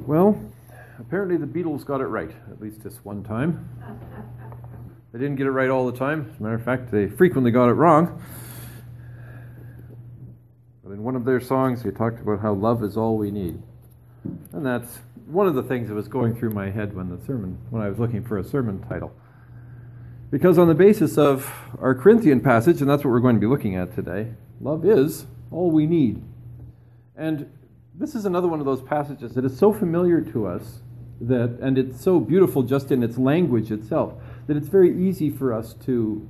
Well, apparently the Beatles got it right, at least this one time. They didn't get it right all the time. As a matter of fact, they frequently got it wrong. But in one of their songs, they talked about how love is all we need. And that's one of the things that was going through my head when I was looking for a sermon title. Because on the basis of our Corinthian passage, and that's what we're going to be looking at today, love is all we need. And this is another one of those passages that is so familiar to us, and it's so beautiful just in its language itself, that it's very easy for us to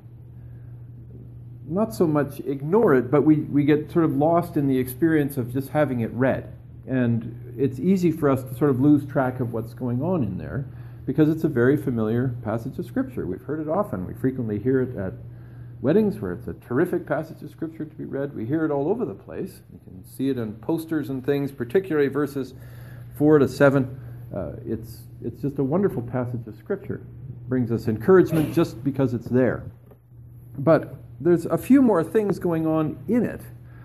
not so much ignore it, but we get sort of lost in the experience of just having it read. And it's easy for us to sort of lose track of what's going on in there, because it's a very familiar passage of Scripture. We've heard it often. We frequently hear it at weddings, where it's a terrific passage of Scripture to be read. We hear it all over the place. You can see it on posters and things, particularly verses 4 to 7. It's just a wonderful passage of Scripture. It brings us encouragement just because it's there. But there's a few more things going on in it.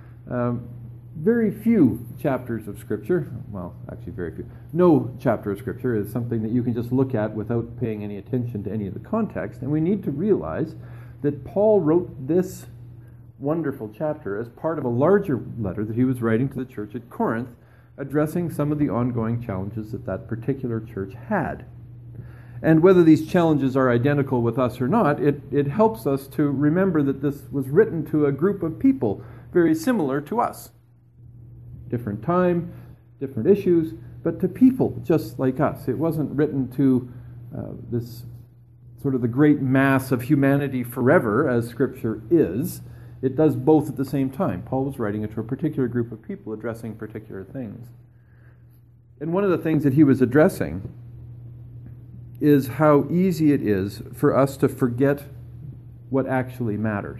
Very few chapters of Scripture, well, actually very few. No chapter of Scripture is something that you can just look at without paying any attention to any of the context. And we need to realize that Paul wrote this wonderful chapter as part of a larger letter that he was writing to the church at Corinth, addressing some of the ongoing challenges that that particular church had. And whether these challenges are identical with us or not, it helps us to remember that this was written to a group of people very similar to us. Different time, different issues, but to people just like us. It wasn't written to this sort of the great mass of humanity forever, as Scripture is. It does both at the same time. Paul was writing it to a particular group of people addressing particular things. And one of the things that he was addressing is how easy it is for us to forget what actually matters.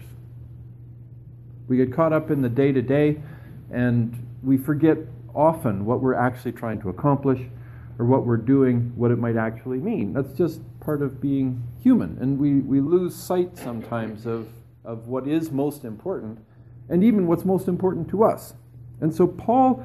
We get caught up in the day-to-day, and we forget often what we're actually trying to accomplish or what we're doing, what it might actually mean. That's just part of being human. And we lose sight sometimes of what is most important and even what's most important to us. And so Paul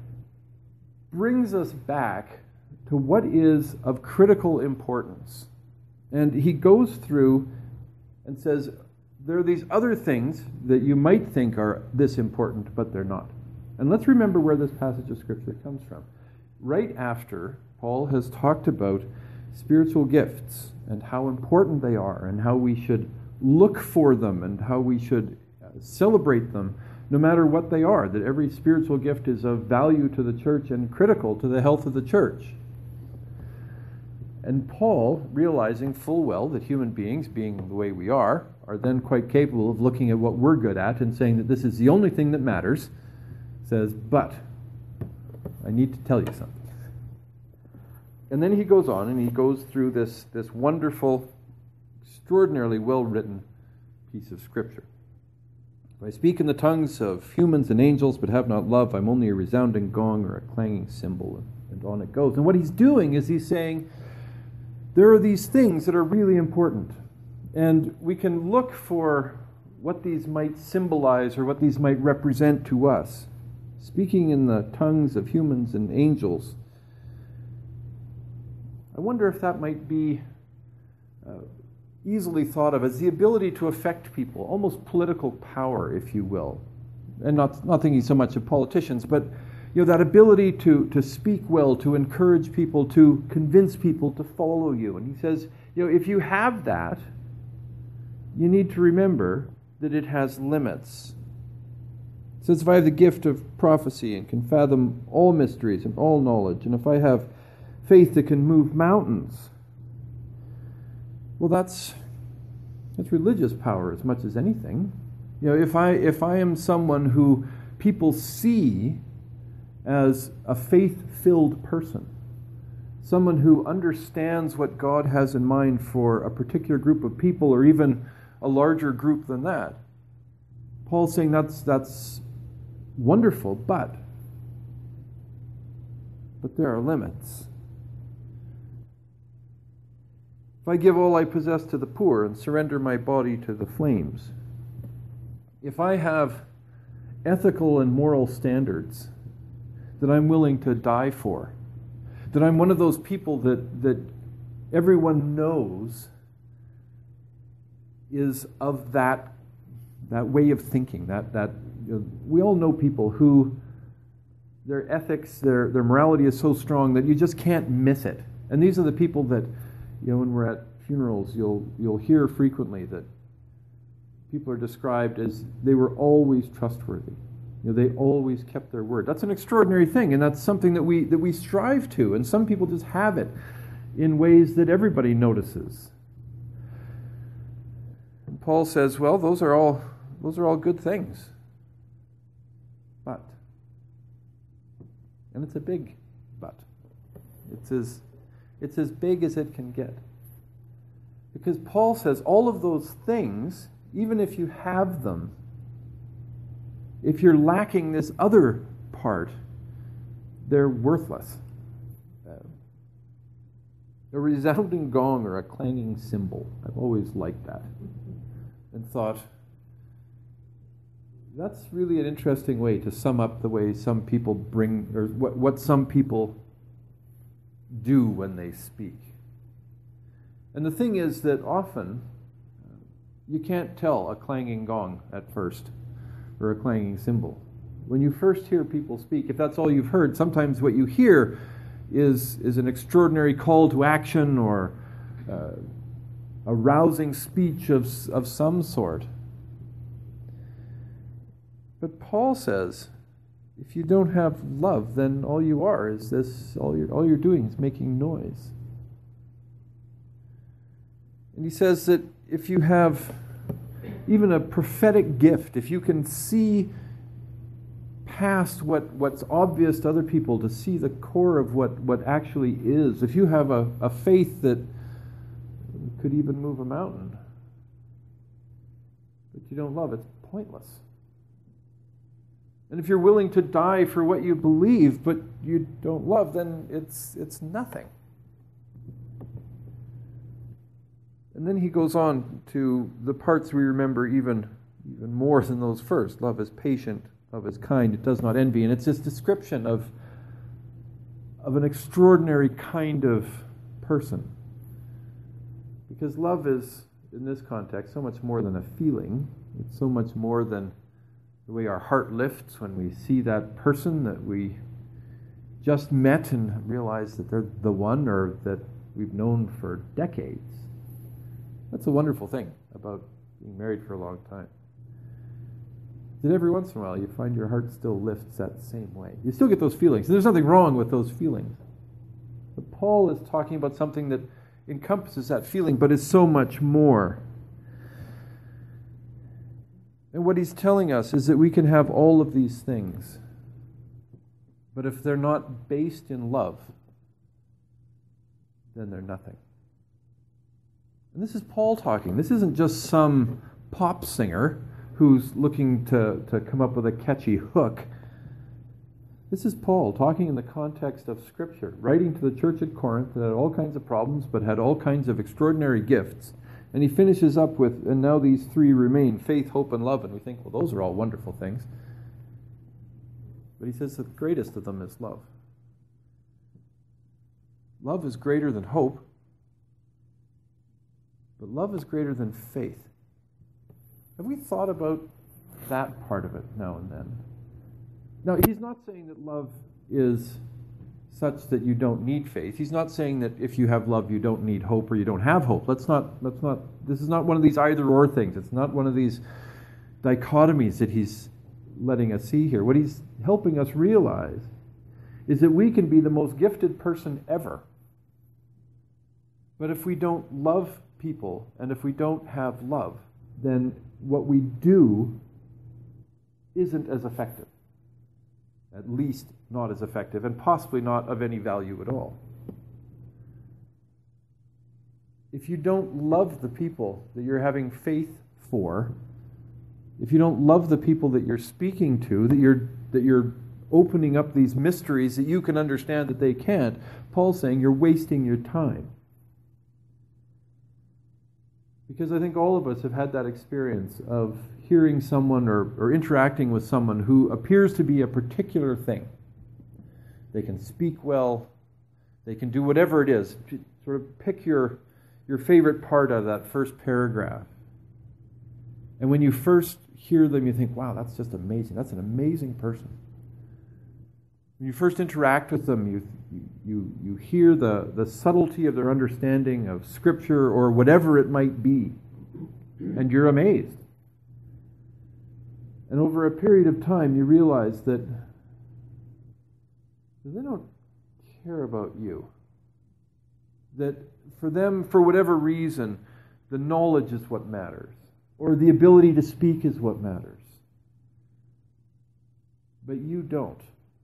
brings us back to what is of critical importance. And he goes through and says, there are these other things that you might think are this important, but they're not. And let's remember where this passage of Scripture comes from. Right after Paul has talked about spiritual gifts and how important they are and how we should look for them and how we should celebrate them no matter what they are, that every spiritual gift is of value to the church and critical to the health of the church. And Paul, realizing full well that human beings, being the way we are then quite capable of looking at what we're good at and saying that this is the only thing that matters, says, but I need to tell you something. And then he goes on and he goes through this wonderful, extraordinarily well-written piece of Scripture. If I speak in the tongues of humans and angels but have not love, I'm only a resounding gong or a clanging cymbal, and on it goes. And what he's doing is he's saying, there are these things that are really important, and we can look for what these might symbolize or what these might represent to us. Speaking in the tongues of humans and angels, I wonder if that might be easily thought of as the ability to affect people, almost political power, if you will. And not thinking so much of politicians, but that ability to speak well, to encourage people, to convince people to follow you. And he says, if you have that, you need to remember that it has limits. It says, if I have the gift of prophecy and can fathom all mysteries and all knowledge, and if I have faith that can move mountains, well, that's religious power as much as anything. If I am someone who people see as a faith-filled person, someone who understands what God has in mind for a particular group of people or even a larger group than that, Paul's saying that's wonderful, but there are limits. If I give all I possess to the poor and surrender my body to the flames, if I have ethical and moral standards that I'm willing to die for, that I'm one of those people that everyone knows is of that way of thinking. We all know people who their ethics, their morality is so strong that you just can't miss it. And these are the people that, when we're at funerals, you'll hear frequently that people are described as they were always trustworthy. They always kept their word. That's an extraordinary thing, and that's something that we strive to. And some people just have it in ways that everybody notices. And Paul says, well, those are all good things. But, and it's a big but. It's as big as it can get. Because Paul says all of those things, even if you have them, if you're lacking this other part, they're worthless. A resounding gong or a clanging cymbal. I've always liked that. And thought, that's really an interesting way to sum up the way some people bring, or what some people do when they speak. And the thing is that often you can't tell a clanging gong at first or a clanging cymbal. When you first hear people speak, if that's all you've heard, sometimes what you hear is an extraordinary call to action or a rousing speech of some sort. But Paul says, if you don't have love, then all you are is this, all you're doing is making noise. And he says that if you have even a prophetic gift, if you can see past what's obvious to other people, to see the core of what actually is, if you have a faith that could even move a mountain, but you don't love, it's pointless. And if you're willing to die for what you believe, but you don't love, then it's nothing. And then he goes on to the parts we remember even more than those first. Love is patient, love is kind, it does not envy. And it's this description of an extraordinary kind of person. Because love is, in this context, so much more than a feeling. It's so much more than the way our heart lifts when we see that person that we just met and realize that they're the one, or that we've known for decades. That's a wonderful thing about being married for a long time. That every once in a while you find your heart still lifts that same way. You still get those feelings. And there's nothing wrong with those feelings. But Paul is talking about something that encompasses that feeling, but is so much more. And what he's telling us is that we can have all of these things, but if they're not based in love, then they're nothing. And this is Paul talking. This isn't just some pop singer who's looking to come up with a catchy hook. This is Paul talking in the context of Scripture, writing to the church at Corinth that had all kinds of problems but had all kinds of extraordinary gifts. And he finishes up with, and now these three remain, faith, hope, and love. And we think, well, those are all wonderful things. But he says the greatest of them is love. Love is greater than hope, but love is greater than faith. Have we thought about that part of it now and then? Now, he's not saying that love is such that you don't need faith. He's not saying that if you have love, you don't need hope or you don't have hope. This is not one of these either-or things. It's not one of these dichotomies that he's letting us see here. What he's helping us realize is that we can be the most gifted person ever. But if we don't love people and if we don't have love, then what we do isn't as effective. At least not as effective, and possibly not of any value at all. If you don't love the people that you're having faith for, if you don't love the people that you're speaking to, that you're opening up these mysteries that you can understand that they can't, Paul's saying you're wasting your time. Because I think all of us have had that experience of hearing someone or interacting with someone who appears to be a particular thing. They can speak well, They can do whatever it is. Sort of pick your favorite part of that first paragraph. And when you first hear them, you think, wow, that's just amazing. That's an amazing person. When you first interact with them, you hear the subtlety of their understanding of Scripture or whatever it might be, and you're amazed. And over a period of time, you realize that they don't care about you. That for them, for whatever reason, the knowledge is what matters, or the ability to speak is what matters. But you don't.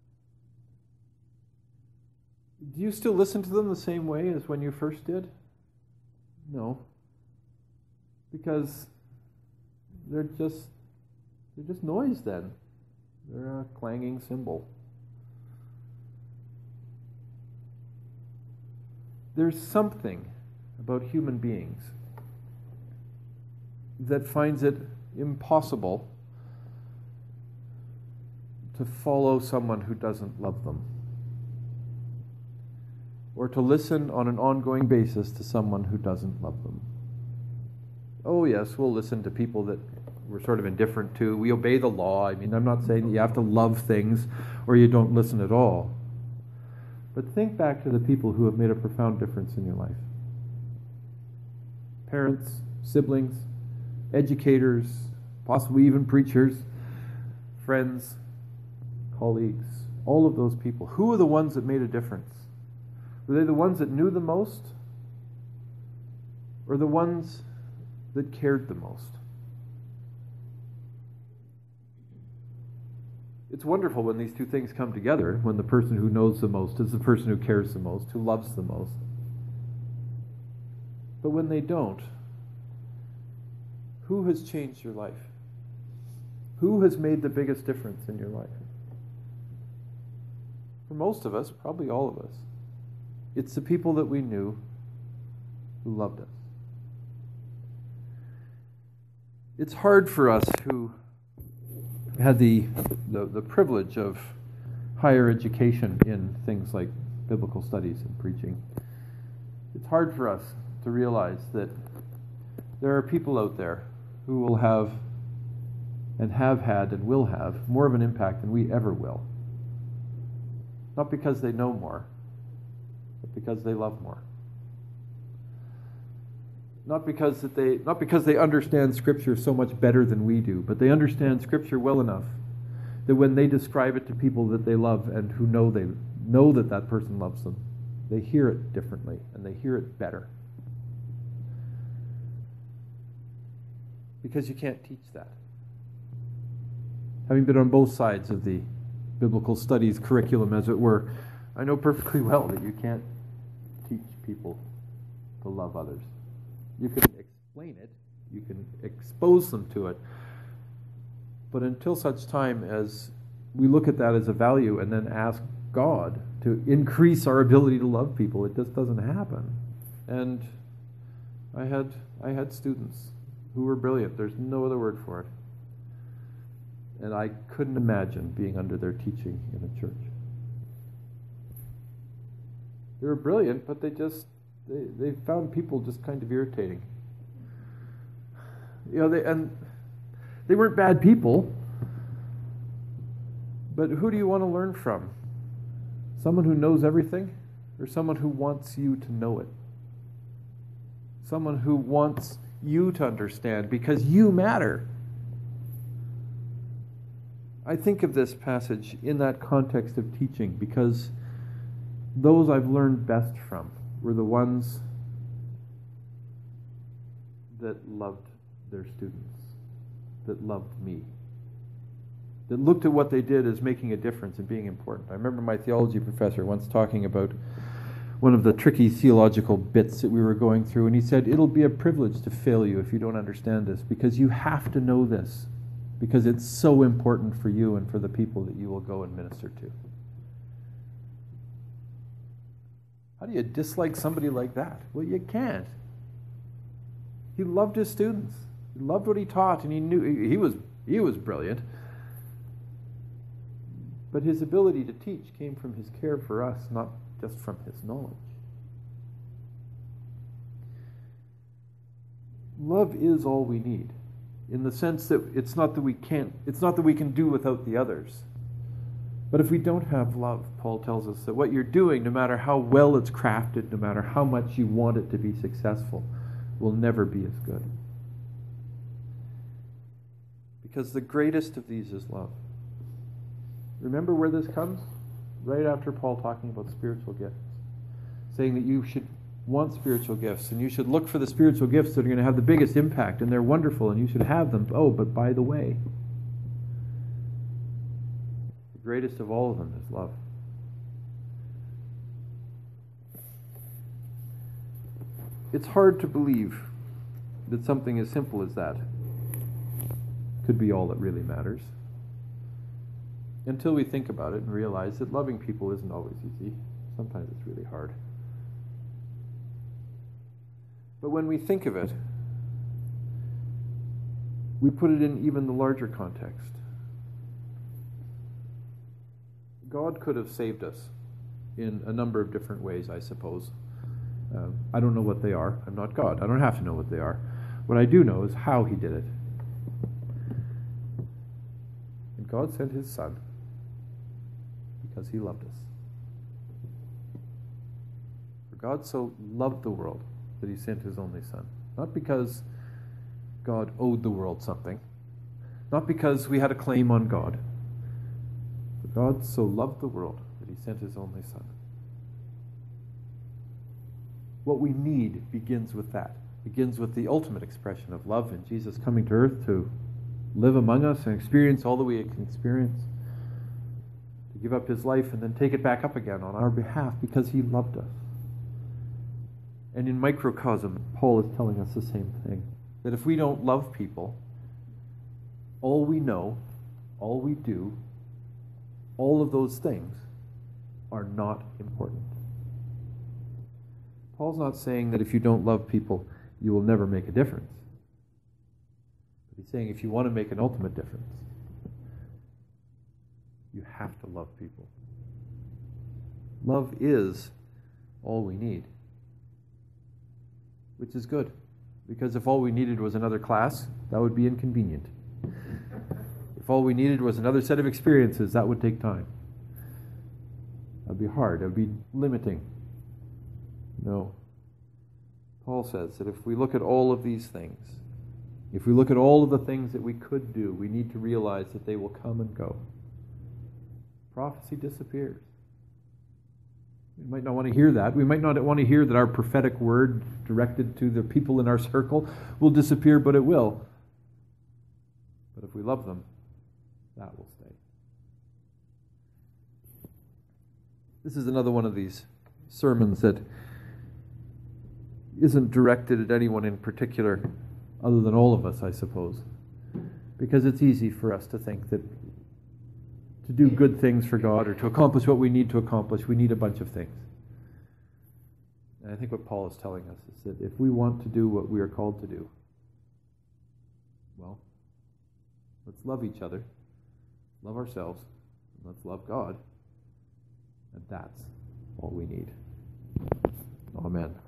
Do you still listen to them the same way as when you first did? No. Because they're just noise then. They're a clanging cymbal. There's something about human beings that finds it impossible to follow someone who doesn't love them, or to listen on an ongoing basis to someone who doesn't love them. Oh yes, we'll listen to people that we're sort of indifferent to. We obey the law. I mean, I'm not saying that you have to love things or you don't listen at all. But think back to the people who have made a profound difference in your life. Parents, siblings, educators, possibly even preachers, friends, colleagues, all of those people. Who are the ones that made a difference? Were they the ones that knew the most? Or the ones that cared the most? It's wonderful when these two things come together, when the person who knows the most is the person who cares the most, who loves the most. But when they don't, who has changed your life? Who has made the biggest difference in your life? For most of us, probably all of us, it's the people that we knew who loved us. It's hard for us who had the privilege of higher education in things like biblical studies and preaching. It's hard for us to realize that there are people out there who will have and have had and will have more of an impact than we ever will. Not because they know more, but because they love more. Not because they understand Scripture so much better than we do, but they understand Scripture well enough that when they describe it to people that they love and who know that that person loves them, they hear it differently and they hear it better. Because you can't teach that. Having been on both sides of the biblical studies curriculum, as it were, I know perfectly well that you can't teach people to love others. You can explain it, you can expose them to it, but until such time as we look at that as a value and then ask God to increase our ability to love people, it just doesn't happen. And I had students who were brilliant. There's no other word for it. And I couldn't imagine being under their teaching in a church. They were brilliant, but they found people just kind of irritating. You know, they weren't bad people, but who do you want to learn from? Someone who knows everything, or someone who wants you to know it? Someone who wants you to understand because you matter. I think of this passage in that context of teaching because those I've learned best from were the ones that loved their students, that loved me, that looked at what they did as making a difference and being important. I remember my theology professor once talking about one of the tricky theological bits that we were going through, and he said, it'll be a privilege to fail you if you don't understand this, because you have to know this, because it's so important for you and for the people that you will go and minister to. How do you dislike somebody like that? Well, you can't. He loved his students. He loved what he taught, and he knew he was brilliant. But his ability to teach came from his care for us, not just from his knowledge. Love is all we need, in the sense that it's not that we can do without the others. But if we don't have love, Paul tells us that what you're doing, no matter how well it's crafted, no matter how much you want it to be successful, will never be as good. Because the greatest of these is love. Remember where this comes? Right after Paul talking about spiritual gifts. Saying that you should want spiritual gifts, and you should look for the spiritual gifts that are going to have the biggest impact, and they're wonderful, and you should have them. Oh, but by the way, the greatest of all of them is love. It's hard to believe that something as simple as that could be all that really matters, until we think about it and realize that loving people isn't always easy. Sometimes it's really hard. But when we think of it, we put it in even the larger context. God could have saved us in a number of different ways, I suppose. I don't know what they are. I'm not God. I don't have to know what they are. What I do know is how he did it. And God sent his Son because he loved us. For God so loved the world that he sent his only Son. Not because God owed the world something. Not because we had a claim on God. But God so loved the world that he sent his only Son. What we need begins with that. Begins with the ultimate expression of love in Jesus coming to earth to live among us and experience all that we can experience. To give up his life and then take it back up again on our behalf because he loved us. And in microcosm, Paul is telling us the same thing. That if we don't love people, all we know, all we do, all of those things are not important. Paul's not saying that if you don't love people, you will never make a difference. But he's saying if you want to make an ultimate difference, you have to love people. Love is all we need. Which is good, because if all we needed was another class, that would be inconvenient. If all we needed was another set of experiences, that would take time. That would be hard. That would be limiting. No. Paul says that if we look at all of these things, if we look at all of the things that we could do, we need to realize that they will come and go. Prophecy disappears. We might not want to hear that. We might not want to hear that our prophetic word directed to the people in our circle will disappear, but it will. But if we love them, that will stay. This is another one of these sermons that isn't directed at anyone in particular, other than all of us, I suppose. Because it's easy for us to think that to do good things for God or to accomplish what we need to accomplish, we need a bunch of things. And I think what Paul is telling us is that if we want to do what we are called to do, well, let's love each other, love ourselves, and let's love God. And that's all we need. Amen.